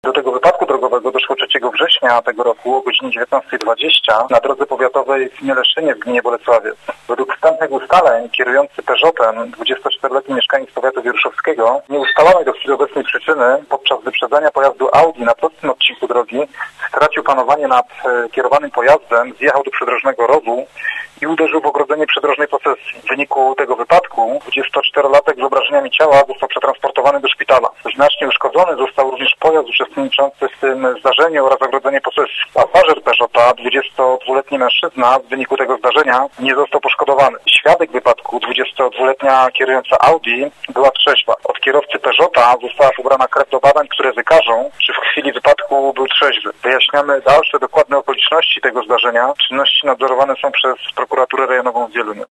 Do tego wypadku drogowego doszło 3 września tego roku o godzinie 19:20 na drodze powiatowej w Mieleszynie w gminie Bolesławiec. Według wstępnych ustaleń kierujący Peugeotem 24-letni mieszkaniec powiatu wieruszowskiego nieustalonej do chwili obecnej przyczyny podczas wyprzedzania pojazdu Audi na prostym odcinku drogi stracił panowanie nad kierowanym pojazdem, zjechał do przydrożnego rowu i uderzył w ogrodzenie przydrożnej posesji. W wyniku tego wypadku 24-latek z obrażeniami ciała został przetransportowany do szpitala. Znacznie uszkodzony został również pojazd uczestniczący w tym zdarzeniu oraz ogrodzenie posesji. Pasażer Peugeota, 22-letni mężczyzna, w wyniku tego zdarzenia nie został poszkodowany. Świadek wypadku, 22-letnia kierująca Audi, była trzeźwa. Od kierowcy Peugeota została pobrana krew do badań, które wykażą, czy w chwili wypadku był trzeźwy. Wyjaśniamy dalsze dokładne okoliczności tego zdarzenia. Czynności nadzorowane są przez prokuraturę rejonową w Wieluniu.